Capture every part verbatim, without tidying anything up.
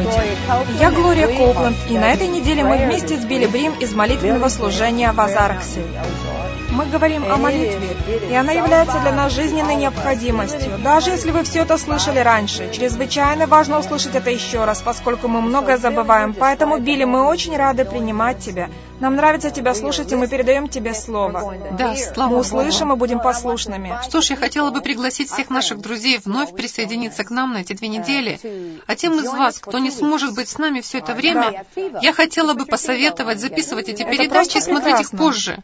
Здравствуйте, я Глория Коупленд, и на этой неделе мы вместе с Билли Брим из молитвенного служения в Азарксе. Мы говорим о молитве, и она является для нас жизненной необходимостью. Даже если вы все это слышали раньше, чрезвычайно важно услышать это еще раз, поскольку мы многое забываем. Поэтому, Билли, мы очень рады принимать тебя. Нам нравится тебя слушать, и мы передаем тебе слово. Да, слава Мы услышим и будем послушными. Что ж, я хотела бы пригласить всех наших друзей вновь присоединиться к нам на эти две недели. А тем из вас, кто не сможет быть с нами все это время, я хотела бы посоветовать записывать эти передачи и смотреть их позже.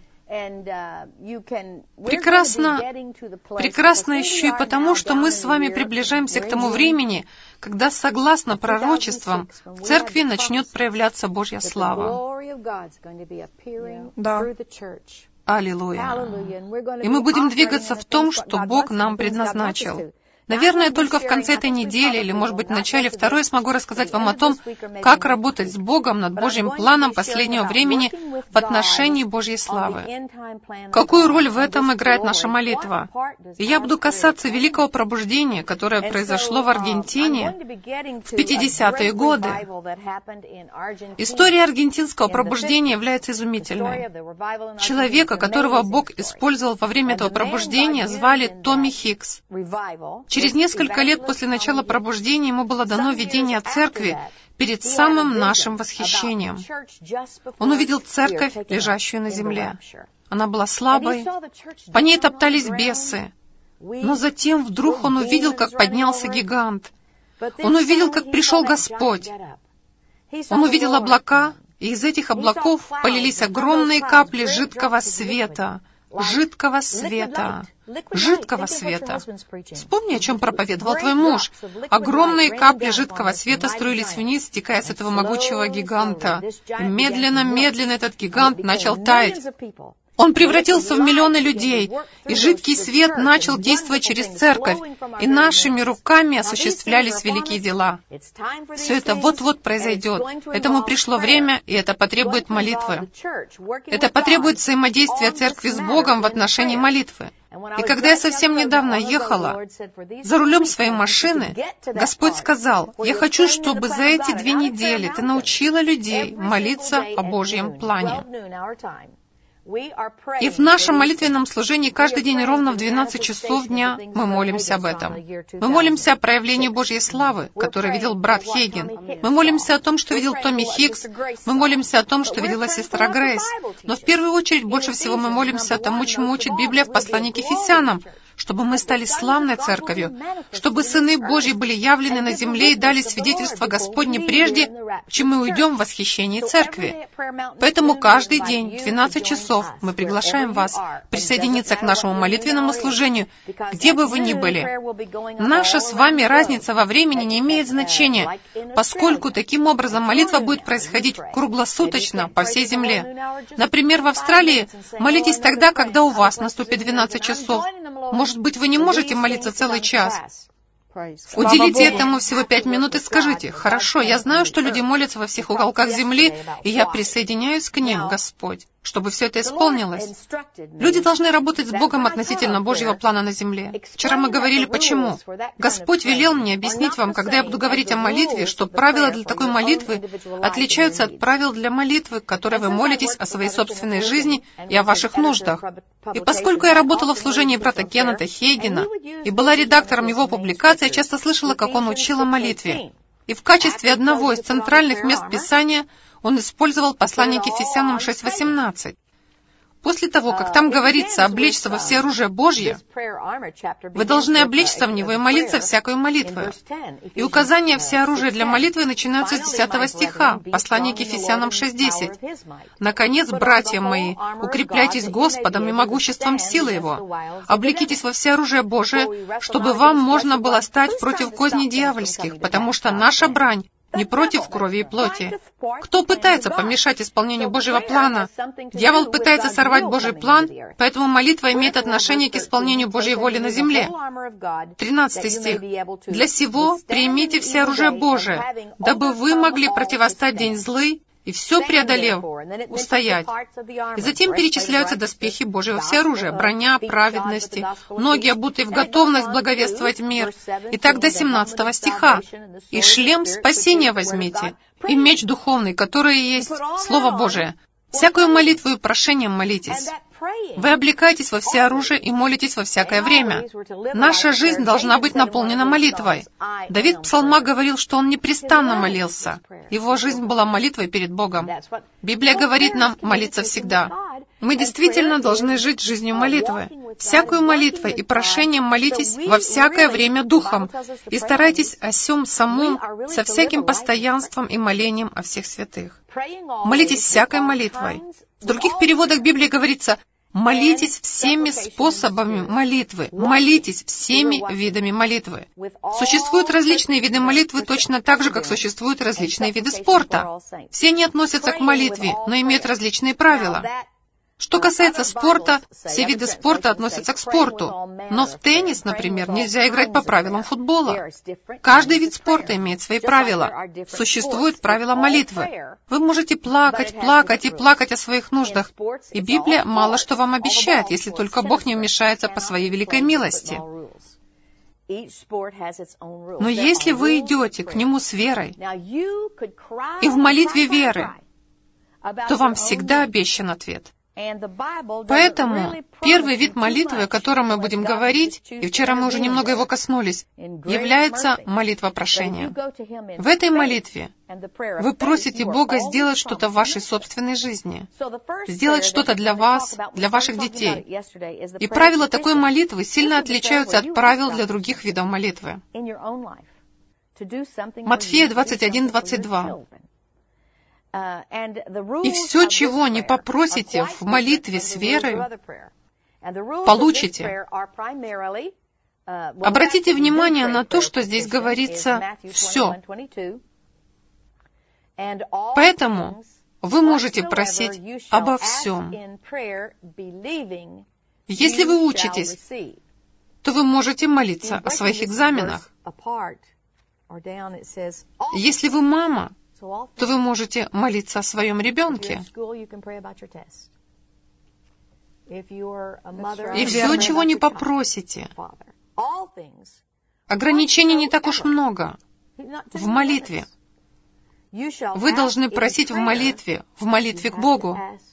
Прекрасно, прекрасно еще и потому, что мы с вами приближаемся к тому времени, когда, согласно пророчествам, в церкви начнет проявляться Божья слава. Да. Аллилуйя. И мы будем двигаться в том, что Бог нам предназначил. Наверное, только в конце этой недели, или, может быть, в начале второй, смогу рассказать вам о том, как работать с Богом над Божьим планом последнего времени в отношении Божьей славы. Какую роль в этом играет наша молитва? И я буду касаться великого пробуждения, которое произошло в Аргентине в пятидесятые годы. История аргентинского пробуждения является изумительной. Человека, которого Бог использовал во время этого пробуждения, звали Томми Хикс. Через несколько лет после начала пробуждения ему было дано видение церкви перед самым нашим восхищением. Он увидел церковь, лежащую на земле. Она была слабой, по ней топтались бесы. Но затем вдруг он увидел, как поднялся гигант. Он увидел, как пришел Господь. Он увидел облака, и из этих облаков полились огромные капли жидкого света. Жидкого света. Жидкого света. Вспомни, о чем проповедовал твой муж. Огромные капли жидкого света струились вниз, стекая с этого могучего гиганта. Медленно-медленно этот гигант начал таять. Он превратился в миллионы людей, и жидкий свет начал действовать через церковь, и нашими руками осуществлялись великие дела. Все это вот-вот произойдет. Этому пришло время, и это потребует молитвы. Это потребует взаимодействия церкви с Богом в отношении молитвы. И когда я совсем недавно ехала за рулем своей машины, Господь сказал: «Я хочу, чтобы за эти две недели ты научила людей молиться о Божьем плане». И в нашем молитвенном служении каждый день ровно в двенадцать часов дня мы молимся об этом. Мы молимся о проявлении Божьей славы, которое видел брат Хейген. Мы молимся о том, что видел Томми Хикс. Мы молимся о том, что видела сестра Грейс. Но в первую очередь, больше всего мы молимся о тому, чему учит Библия в послании к Ефесянам, чтобы мы стали славной церковью, чтобы сыны Божьи были явлены на земле и дали свидетельство Господне прежде, чем мы уйдем в восхищении церкви. Поэтому каждый день в двенадцать часов мы приглашаем вас присоединиться к нашему молитвенному служению, где бы вы ни были. Наша с вами разница во времени не имеет значения, поскольку таким образом молитва будет происходить круглосуточно по всей земле. Например, в Австралии молитесь тогда, когда у вас наступит двенадцать часов. Может быть, вы не можете молиться целый час. Уделите этому всего пять минут и скажите: «Хорошо, я знаю, что люди молятся во всех уголках земли, и я присоединяюсь к ним, Господь, чтобы все это исполнилось». Люди должны работать с Богом относительно Божьего плана на земле. Вчера мы говорили, почему. Господь велел мне объяснить вам, когда я буду говорить о молитве, что правила для такой молитвы отличаются от правил для молитвы, которой вы молитесь о своей собственной жизни и о ваших нуждах. И поскольку я работала в служении брата Кеннета Хейгена и была редактором его публикации, я часто слышала, как он учил о молитве. И в качестве одного из центральных мест Писания он использовал послание к Ефесянам шесть восемнадцать. После того, как там говорится «облечься во все оружие Божье», вы должны облечься в него и молиться всякой молитвой. И указания «все оружие для молитвы» начинаются с десятого стиха, послание к Ефесянам шесть десять. «Наконец, братья мои, укрепляйтесь Господом и могуществом силы Его. Облекитесь во все оружие Божие, чтобы вам можно было стать против козней дьявольских, потому что наша брань не против крови и плоти». Кто пытается помешать исполнению Божьего плана? Дьявол пытается сорвать Божий план, поэтому молитва имеет отношение к исполнению Божьей воли на земле. тринадцатый стих. «Для сего примите все оружие Божие, дабы вы могли противостать день злый, и все преодолев, устоять. И затем перечисляются доспехи Божьего всеоружия, броня праведности, ноги, обутые в готовность благовествовать мир. И так до семнадцатого стиха. «И шлем спасения возьмите, и меч духовный, который есть Слово Божие. Всякую молитву и прошением молитесь». Вы облекаетесь во всеоружие и молитесь во всякое время. Наша жизнь должна быть наполнена молитвой. Давид в псалмах говорил, что он непрестанно молился. Его жизнь была молитвой перед Богом. Библия говорит нам молиться всегда. Мы действительно должны жить жизнью молитвы. Всякую молитвой и прошением молитесь во всякое время духом, и старайтесь о сем самом со всяким постоянством и молением о всех святых. Молитесь всякой молитвой. В других переводах Библии говорится: молитесь всеми способами молитвы, молитесь всеми видами молитвы. Существуют различные виды молитвы точно так же, как существуют различные виды спорта. Все они относятся к молитве, но имеют различные правила. Что касается спорта, все виды спорта относятся к спорту. Но в теннис, например, нельзя играть по правилам футбола. Каждый вид спорта имеет свои правила. Существуют правила молитвы. Вы можете плакать, плакать и плакать о своих нуждах. И Библия мало что вам обещает, если только Бог не вмешается по своей великой милости. Но если вы идете к Нему с верой и в молитве веры, то вам всегда обещан ответ. Поэтому первый вид молитвы, о котором мы будем говорить, и вчера мы уже немного его коснулись, является молитва прошения. В этой молитве вы просите Бога сделать что-то в вашей собственной жизни, сделать что-то для вас, для ваших детей. И правила такой молитвы сильно отличаются от правил для других видов молитвы. Матфея двадцать один двадцать два. «И все, чего не попросите в молитве с верой, получите». Обратите внимание на то, что здесь говорится «все». Поэтому вы можете просить обо всем. Если вы учитесь, то вы можете молиться о своих экзаменах. Если вы мама, то вы можете молиться о своем ребенке. И все, чего не попросите. Ограничений не так уж много. В молитве. Вы должны просить в молитве, в молитве к Богу.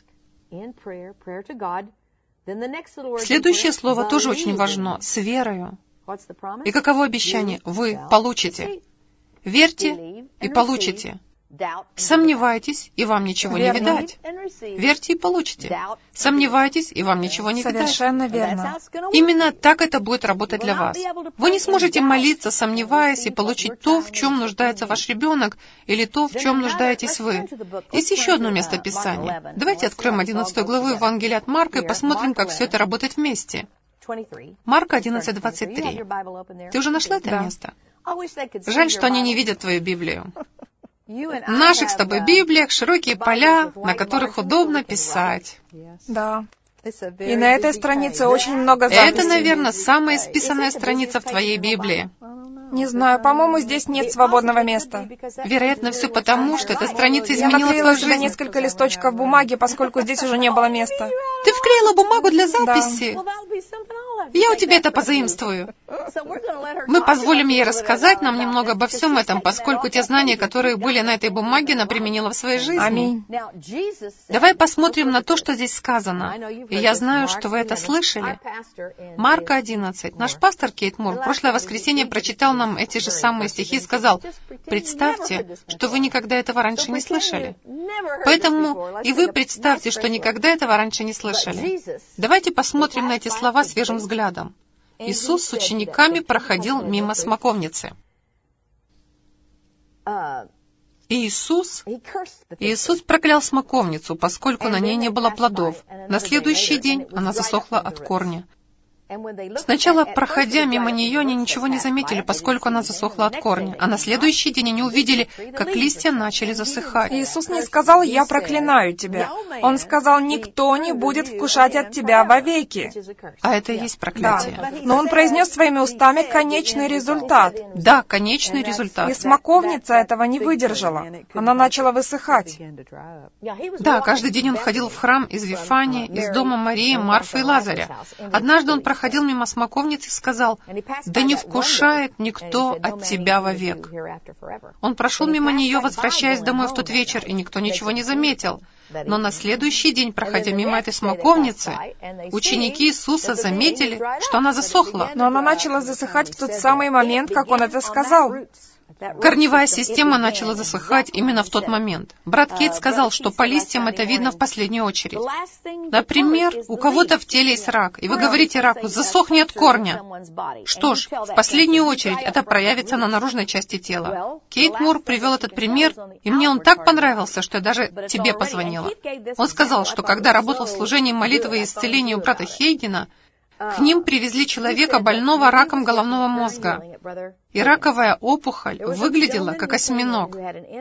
Следующее слово тоже очень важно. С верою. И каково обещание? Вы получите. Верьте и получите. Сомневайтесь, и вам ничего не видать. Верьте и получите. Сомневайтесь, и вам ничего не видать. Совершенно верно. Именно так это будет работать для вас. Вы не сможете молиться, сомневаясь, и получить то, в чем нуждается ваш ребенок, или то, в чем нуждаетесь вы. Есть еще одно место Писания. Давайте откроем одиннадцатую главу Евангелия от Марка и посмотрим, как все это работает вместе. Марка одиннадцать двадцать три. Ты уже нашла это место? Жаль, что они не видят твою Библию. В наших с тобой Библиях широкие поля, на которых удобно писать. Да. И на этой странице очень много записей. Это, наверное, самая исписанная страница в твоей Библии. Не знаю, по-моему, здесь нет свободного места. Вероятно, все потому, что эта страница Я изменила наклеила твою сюда жизнь. несколько листочков бумаги, поскольку здесь уже не было места. Ты вклеила бумагу для записи. Я у тебя это позаимствую. Мы позволим ей рассказать нам немного обо всем этом, поскольку те знания, которые были на этой бумаге, она применила в своей жизни. Аминь. Давай посмотрим на то, что здесь сказано. И я знаю, что вы это слышали. Марка одиннадцать. Наш пастор Кейт Мур в прошлое воскресенье прочитал нам эти же самые стихи и сказал: «Представьте, что вы никогда этого раньше не слышали». Поэтому и вы представьте, что никогда этого раньше не слышали. Давайте посмотрим на эти слова свежим взглядом. Иисус с учениками проходил мимо смоковницы. И Иисус, Иисус проклял смоковницу, поскольку на ней не было плодов. На следующий день она засохла от корня. Сначала, проходя мимо нее, они ничего не заметили, поскольку она засохла от корня, а на следующий день они увидели, как листья начали засыхать. Иисус не сказал: «Я проклинаю тебя». Он сказал: «Никто не будет вкушать от тебя вовеки». А это и есть проклятие. Да. Но он произнес своими устами конечный результат. Да, конечный результат. И смоковница этого не выдержала. Она начала высыхать. Да, каждый день он ходил в храм из Вифании, из дома Марии, Марфы и Лазаря. Однажды он проходил мимо смоковницы и сказал: «Да не вкушает никто от тебя вовек». Он прошел мимо нее, возвращаясь домой в тот вечер, и никто ничего не заметил. Но на следующий день, проходя мимо этой смоковницы, ученики Иисуса заметили, что она засохла. Но она начала засыхать в тот самый момент, как он это сказал. Корневая система начала засыхать именно в тот момент. Брат Кейт сказал, что по листьям это видно в последнюю очередь. Например, у кого-то в теле есть рак, и вы говорите раку: «Засохни от корня». Что ж, в последнюю очередь это проявится на наружной части тела. Кейт Мур привел этот пример, и мне он так понравился, что я даже тебе позвонила. Он сказал, что когда работал в служении молитвы и исцеления у брата Хейгена, к ним привезли человека, больного раком головного мозга. И раковая опухоль выглядела как осьминог.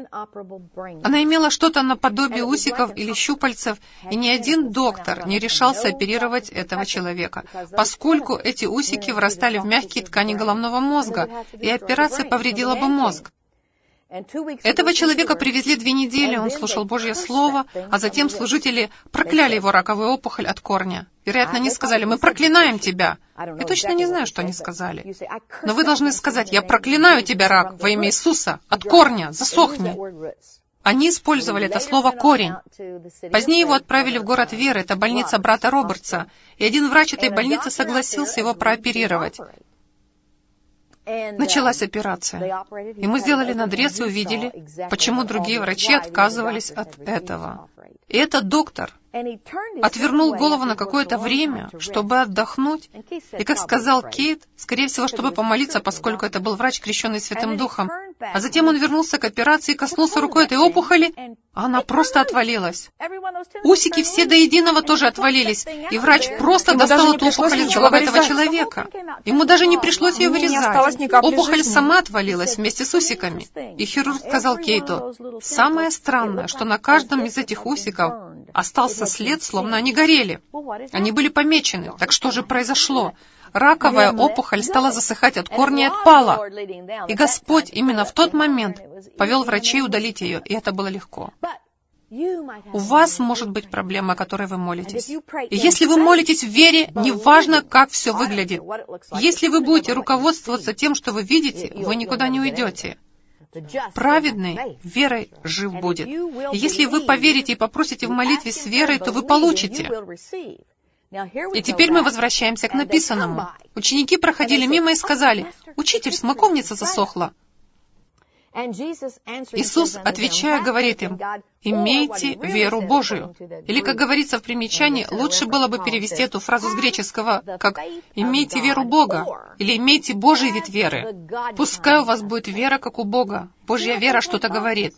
Она имела что-то наподобие усиков или щупальцев, и ни один доктор не решался оперировать этого человека, поскольку эти усики вырастали в мягкие ткани головного мозга, и операция повредила бы мозг. Этого человека привезли две недели, он слушал Божье Слово, а затем служители прокляли его раковую опухоль от корня. Вероятно, они сказали: «Мы проклинаем тебя». Я точно не знаю, что они сказали. Но вы должны сказать: «Я проклинаю тебя, рак, во имя Иисуса, от корня, засохни». Они использовали это слово «корень». Позднее его отправили в город Веры, это больница брата Робертса, и один врач этой больницы согласился его прооперировать. Началась операция, и мы сделали надрез и увидели, почему другие врачи отказывались от этого. И этот доктор отвернул голову на какое-то время, чтобы отдохнуть, и, как сказал Кейт, скорее всего, чтобы помолиться, поскольку это был врач, крещенный Святым Духом. А затем он вернулся к операции и коснулся рукой этой опухоли, а она просто отвалилась. Усики все до единого тоже отвалились, и врач просто Ему достал эту опухоль из головы этого человека. Ему даже не пришлось ее вырезать. Опухоль сама отвалилась вместе с усиками. И хирург сказал Кейту: «Самое странное, что на каждом из этих усиков остался след, словно они горели. Они были помечены. Так что же произошло? Раковая опухоль стала засыхать от корня и отпала. И Господь именно в тот момент повел врачей удалить ее, и это было легко». У вас может быть проблема, о которой вы молитесь. И если вы молитесь в вере, неважно, как все выглядит. Если вы будете руководствоваться тем, что вы видите, вы никуда не уйдете. Праведный верой жив будет. И если вы поверите и попросите в молитве с верой, то вы получите. И теперь мы возвращаемся к написанному. Ученики проходили мимо и сказали: «Учитель, смоковница засохла». Иисус, отвечая, говорит им: «Имейте веру Божию». Или, как говорится в примечании, лучше было бы перевести эту фразу с греческого как «имейте веру Бога» или «имейте Божий вид веры». Пускай у вас будет вера, как у Бога. Божья вера что-то говорит.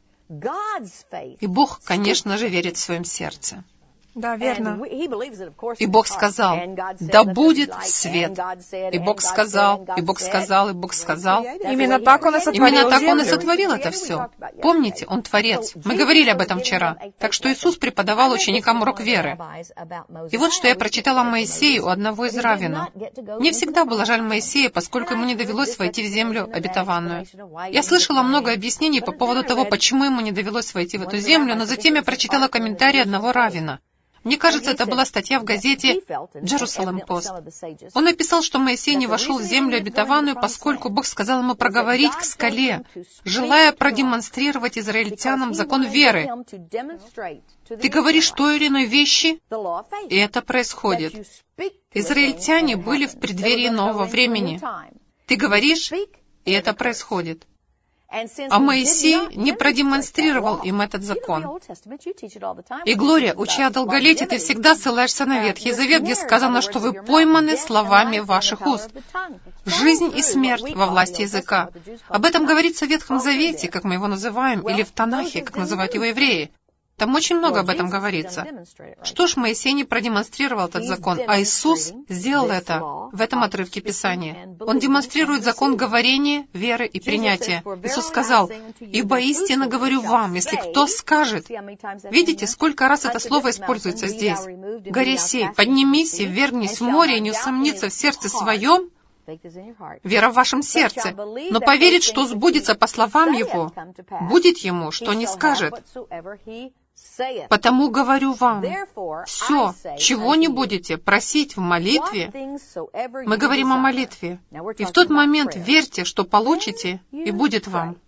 И Бог, конечно же, верит в своем сердце. Да, верно. И Бог сказал: «Да будет свет». И Бог сказал, и Бог сказал, и Бог сказал. Именно так Он и сотворил Именно так Он и землю. сотворил это все. Помните, Он Творец. Мы говорили об этом вчера. Так что Иисус преподавал ученикам урок веры. И вот что я прочитала Моисею у одного из раввинов. Мне всегда было жаль Моисея, поскольку ему не довелось войти в землю обетованную. Я слышала много объяснений по поводу того, почему ему не довелось войти в эту землю, но затем я прочитала комментарий одного раввина. Мне кажется, это была статья в газете Jerusalem Post. Он написал, что Моисей не вошел в землю обетованную, поскольку Бог сказал ему проговорить к скале, желая продемонстрировать израильтянам закон веры. Ты говоришь той или иной вещи, и это происходит. Израильтяне были в преддверии нового времени. Ты говоришь, и это происходит. А Моисей не продемонстрировал им этот закон. И, Глория, уча о долголетии, ты всегда ссылаешься на Ветхий Завет, где сказано, что вы пойманы словами ваших уст. Жизнь и смерть во власти языка. Об этом говорится в Ветхом Завете, как мы его называем, или в Танахе, как называют его евреи. Там очень много об этом говорится. Что ж, Моисей не продемонстрировал этот закон, а Иисус сделал это в этом отрывке Писания. Он демонстрирует закон говорения, веры и принятия. Иисус сказал: «Ибо истинно говорю вам, если кто скажет». Видите, сколько раз это слово используется здесь? «Горе сей, поднимись и ввергнись в море, и не усомниться в сердце своем». Вера в вашем сердце. Но поверить, что сбудется по словам Его, будет ему, что не скажет. Потому говорю вам, все, чего не будете просить в молитве, мы говорим о молитве, и в тот момент верьте, что получите, и будет вам.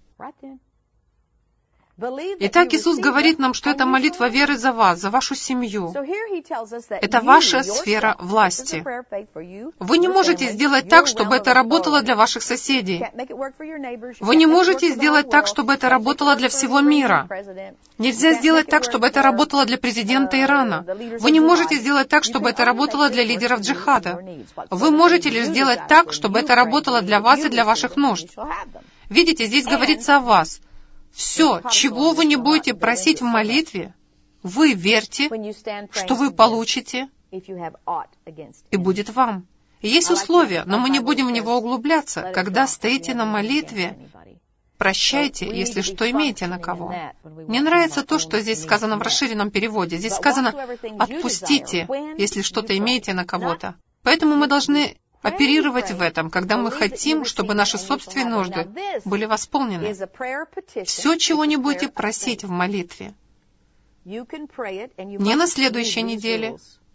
Итак, Иисус говорит нам, что это молитва веры за вас, за вашу семью. Это ваша сфера власти. Вы не можете сделать так, чтобы это работало для ваших соседей. Вы не можете сделать так, чтобы это работало для всего мира. Нельзя сделать так, чтобы это работало для президента Ирана. Вы не можете сделать так, чтобы это работало для лидеров джихада. Вы можете лишь сделать так, чтобы это работало для вас и для ваших нужд. Видите, здесь говорится о вас. Все, чего вы не будете просить в молитве, вы верьте, что вы получите, и будет вам. И есть условия, но мы не будем в него углубляться. Когда стоите на молитве, прощайте, если что имеете на кого. Мне нравится то, что здесь сказано в расширенном переводе. Здесь сказано «отпустите, если что-то имеете на кого-то». Поэтому мы должны оперировать в этом, когда мы хотим, чтобы наши собственные нужды были восполнены. Все, чего не будете просить в молитве, не на следующей неделе,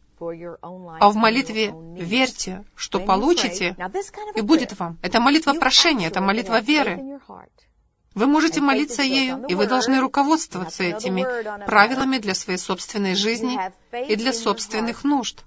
а в молитве верьте, что получите, и будет вам. Это молитва прошения, это молитва веры. Вы можете молиться ею, и вы должны руководствоваться этими правилами для своей собственной жизни и для собственных нужд.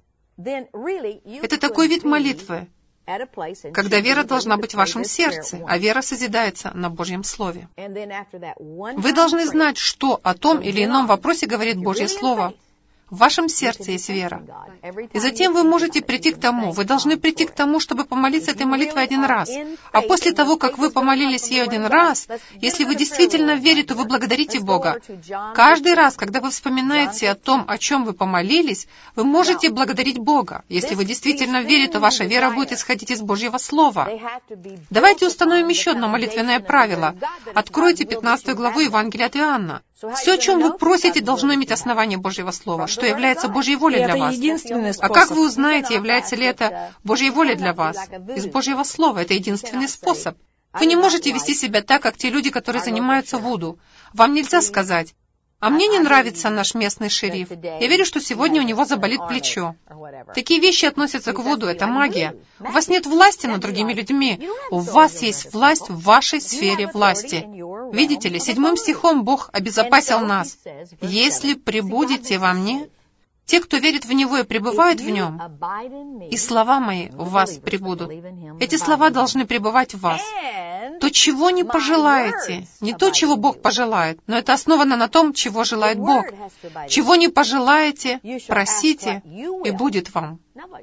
Это такой вид молитвы, когда вера должна быть в вашем сердце, а вера созидается на Божьем Слове. Вы должны знать, что о том или ином вопросе говорит Божье Слово. В вашем сердце есть вера. И затем вы можете прийти к тому, вы должны прийти к тому, чтобы помолиться этой молитвой один раз. А после того, как вы помолились ее один раз, если вы действительно верите, то вы благодарите Бога. Каждый раз, когда вы вспоминаете о том, о чем вы помолились, вы можете благодарить Бога. Если вы действительно верите, то ваша вера будет исходить из Божьего Слова. Давайте установим еще одно молитвенное правило. Откройте пятнадцатую главу Евангелия от Иоанна. Все, о чем вы просите, должно иметь основание Божьего Слова, что является Божьей волей для вас. А как вы узнаете, является ли это Божьей волей для вас? Из Божьего Слова. Это единственный способ. Вы не можете вести себя так, как те люди, которые занимаются вуду. Вам нельзя сказать: «А мне не нравится наш местный шериф. Я верю, что сегодня у него заболит плечо». Такие вещи относятся к вуду, это магия. У вас нет власти над другими людьми. У вас есть власть в вашей сфере власти. Видите ли, седьмым стихом Бог обезопасил нас. «Если пребудете во мне, те, кто верит в Него и пребывают в Нем, и слова мои в вас пребудут». Эти слова должны пребывать в вас. То, чего не пожелаете, не то, чего Бог пожелает, но это основано на том, чего желает Бог. Чего не пожелаете, просите, и будет вам.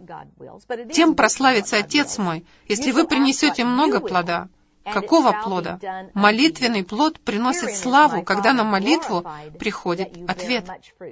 Тем прославится Отец мой, если вы принесете много плода. Какого плода? Молитвенный плод приносит славу, когда на молитву приходит ответ.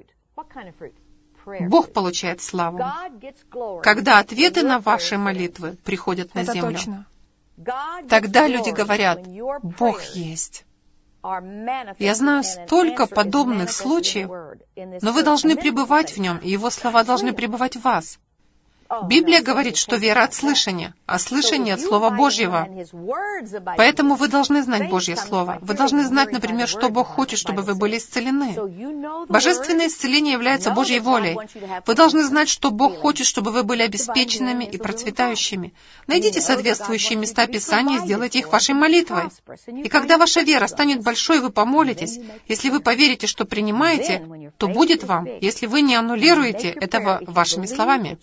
Бог получает славу, когда ответы на ваши молитвы приходят на землю. Тогда люди говорят: «Бог есть». Я знаю столько подобных случаев, но вы должны пребывать в Нем, и Его слова должны пребывать в вас. Библия говорит, что вера от слышания, а слышание от Слова Божьего. Поэтому вы должны знать Божье Слово. Вы должны знать, например, что Бог хочет, чтобы вы были исцелены. Божественное исцеление является Божьей волей. Вы должны знать, что Бог хочет, чтобы вы были обеспеченными и процветающими. Найдите соответствующие места Писания и сделайте их вашей молитвой. И когда ваша вера станет большой, вы помолитесь, если вы поверите, что принимаете, то будет вам, если вы не аннулируете этого вашими словами.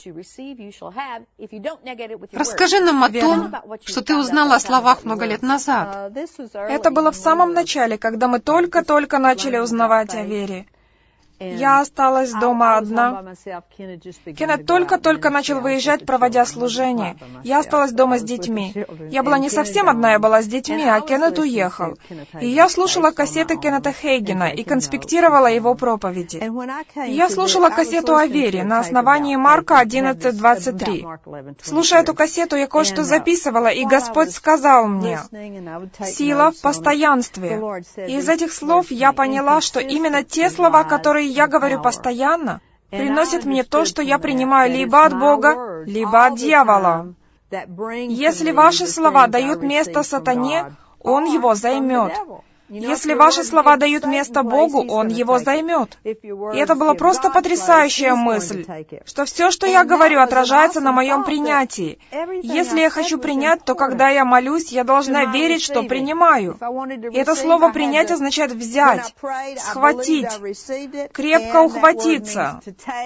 Расскажи нам о том, что ты узнала о словах много лет назад. Это было в самом начале, когда мы только-только начали узнавать о вере. Я осталась дома одна. Кеннет только-только начал выезжать, проводя служение. Я осталась дома с детьми. Я была не совсем одна, я была с детьми, а Кеннет уехал. И я слушала кассеты Кеннета Хейгена и конспектировала его проповеди. И я слушала кассету о вере на основании Марка одиннадцать двадцать три. Слушая эту кассету, я кое-что записывала, и Господь сказал мне: «Сила в постоянстве». И из этих слов я поняла, что именно те слова, которые я говорю постоянно, приносят мне то, что я принимаю либо от Бога, либо от дьявола. Если ваши слова дают место сатане, он его займет. Если ваши слова дают место Богу, Он его займет. И это была просто потрясающая мысль, что все, что я говорю, отражается на моем принятии. Если я хочу принять, то когда я молюсь, я должна верить, что принимаю. И это слово «принять» означает взять, схватить, крепко ухватиться.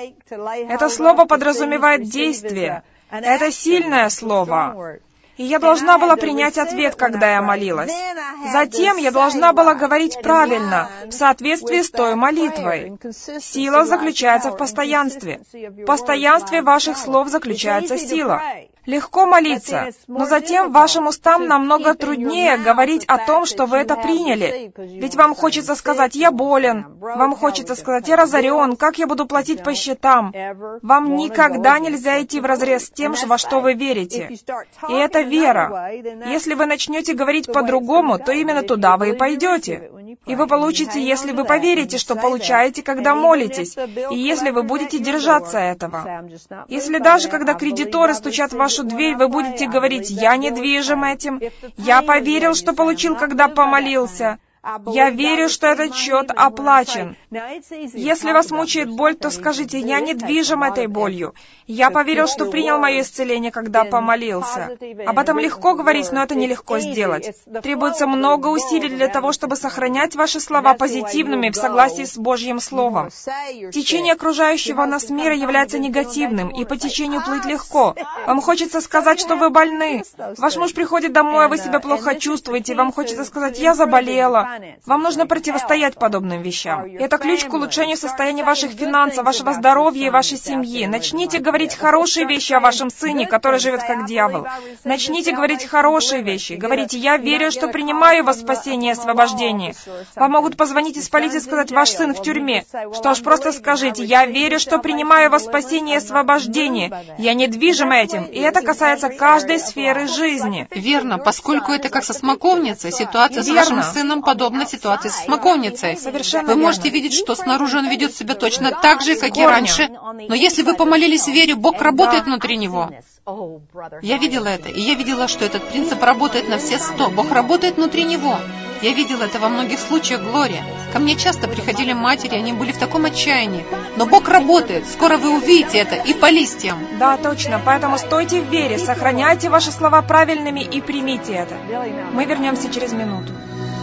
Это слово подразумевает действие. Это сильное слово. И я должна была принять ответ, когда я молилась. Затем я должна была говорить правильно, в соответствии с той молитвой. Сила заключается в постоянстве. В постоянстве ваших слов заключается сила. Легко молиться, но затем вашим устам намного труднее говорить о том, что вы это приняли. Ведь вам хочется сказать: «Я болен». Вам хочется сказать: «Я разорен. Как я буду платить по счетам?» Вам никогда нельзя идти вразрез с тем, во что вы верите. И это вера. Если вы начнете говорить по-другому, то именно туда вы и пойдете. И вы получите, если вы поверите, что получаете, когда молитесь, и если вы будете держаться этого. Если даже когда кредиторы стучат в вашу дверь, вы будете говорить: «Я недвижим этим. Я поверил, что получил, когда помолился. Я верю, что этот счет оплачен». Если вас мучает боль, то скажите: «Я недвижим этой болью. Я поверил, что принял мое исцеление, когда помолился». Об этом легко говорить, но это нелегко сделать. Требуется много усилий для того, чтобы сохранять ваши слова позитивными в согласии с Божьим Словом. Течение окружающего нас мира является негативным, и по течению плыть легко. Вам хочется сказать, что вы больны. Ваш муж приходит домой, а вы себя плохо чувствуете. Вам хочется сказать: «Я заболела». Вам нужно противостоять подобным вещам. Это ключ к улучшению состояния ваших финансов, вашего здоровья и вашей семьи. Начните говорить хорошие вещи о вашем сыне, который живет как дьявол. Начните говорить хорошие вещи. Говорите: «Я верю, что принимаю во спасение и освобождение». Вам могут позвонить из полиции и сказать: «Ваш сын в тюрьме». Что ж, просто скажите: «Я верю, что принимаю во спасение и освобождение. Я недвижим этим». И это касается каждой сферы жизни. Верно, поскольку это как со смоковницей, ситуация с вашим сыном подобна ситуации с смоковницей. Совершенно Вы верно. можете видеть, что снаружи он ведет себя точно так же, как и раньше. Но если вы помолились в вере, Бог работает внутри него. Я видела это, и я видела, что этот принцип работает на все сто. Бог работает внутри него. Я видела это во многих случаях, Глория. Ко мне часто приходили матери, они были в таком отчаянии. Но Бог работает. Скоро вы увидите это и по листьям. Да, точно. Поэтому стойте в вере, сохраняйте ваши слова правильными и примите это. Мы вернемся через минуту.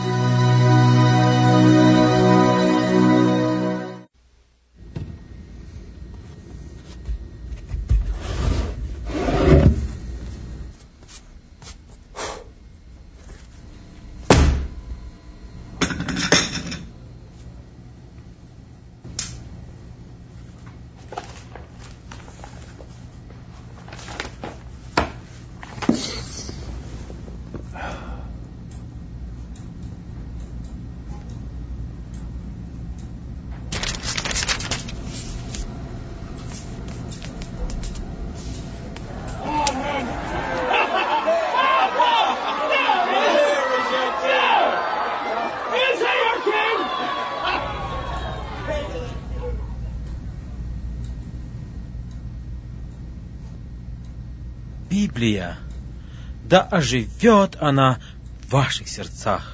Библия, да оживет она в ваших сердцах.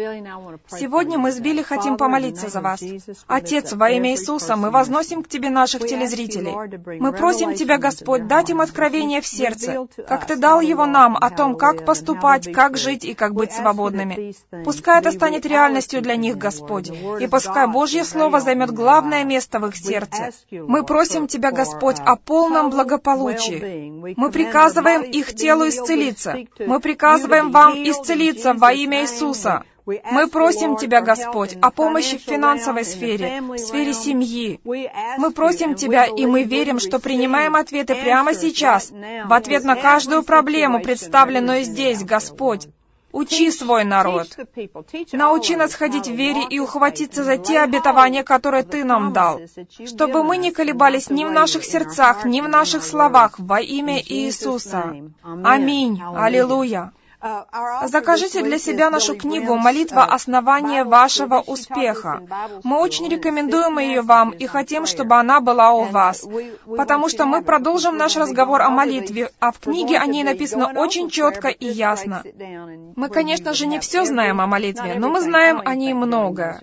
Сегодня мы с Билли хотим помолиться за вас. Отец, во имя Иисуса, мы возносим к Тебе наших телезрителей. Мы просим Тебя, Господь, дать им откровение в сердце, как Ты дал его нам, о том, как поступать, как жить и как быть свободными. Пускай это станет реальностью для них, Господь, и пускай Божье Слово займет главное место в их сердце. Мы просим Тебя, Господь, о полном благополучии. Мы приказываем их телу исцелиться. Мы приказываем вам исцелиться во имя Иисуса. Мы просим Тебя, Господь, о помощи в финансовой сфере, в сфере семьи. Мы просим Тебя, и мы верим, что принимаем ответы прямо сейчас, в ответ на каждую проблему, представленную здесь, Господь. Учи свой народ. Научи нас ходить в вере и ухватиться за те обетования, которые Ты нам дал, чтобы мы не колебались ни в наших сердцах, ни в наших словах во имя Иисуса. Аминь. Аллилуйя. Закажите для себя нашу книгу «Молитва. Основание вашего успеха». Мы очень рекомендуем ее вам и хотим, чтобы она была у вас, потому что мы продолжим наш разговор о молитве, а в книге о ней написано очень четко и ясно. Мы, конечно же, не все знаем о молитве, но мы знаем о ней много.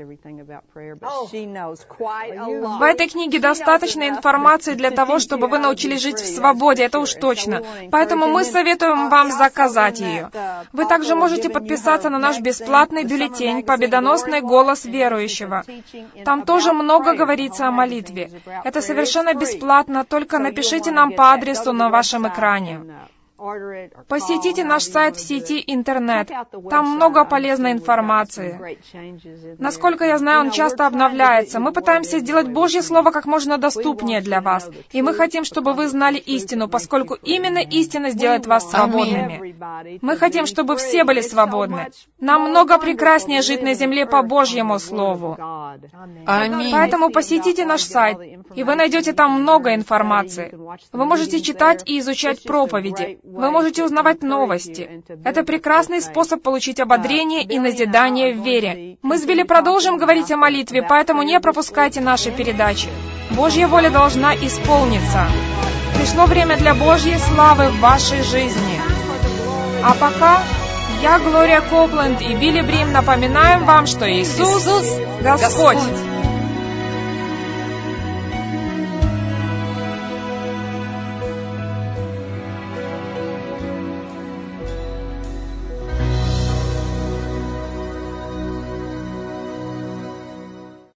В этой книге достаточно информации для того, чтобы вы научились жить в свободе, это уж точно. Поэтому мы советуем вам заказать ее. Вы также можете подписаться на наш бесплатный бюллетень «Победоносный голос верующего». Там тоже много говорится о молитве. Это совершенно бесплатно, только напишите нам по адресу на вашем экране. Посетите наш сайт в сети интернет. Там много полезной информации. Насколько я знаю, он часто обновляется. Мы пытаемся сделать Божье Слово как можно доступнее для вас. И мы хотим, чтобы вы знали истину, поскольку именно истина сделает вас свободными. Мы хотим, чтобы все были свободны. Намного прекраснее жить на земле по Божьему Слову. Аминь. Поэтому посетите наш сайт, и вы найдете там много информации. Вы можете читать и изучать проповеди. Вы можете узнавать новости. Это прекрасный способ получить ободрение и назидание в вере. Мы с Билли продолжим говорить о молитве, поэтому не пропускайте наши передачи. Божья воля должна исполниться. Пришло время для Божьей славы в вашей жизни. А пока я, Глория Копленд и Билли Брим, напоминаем вам, что Иисус Господь.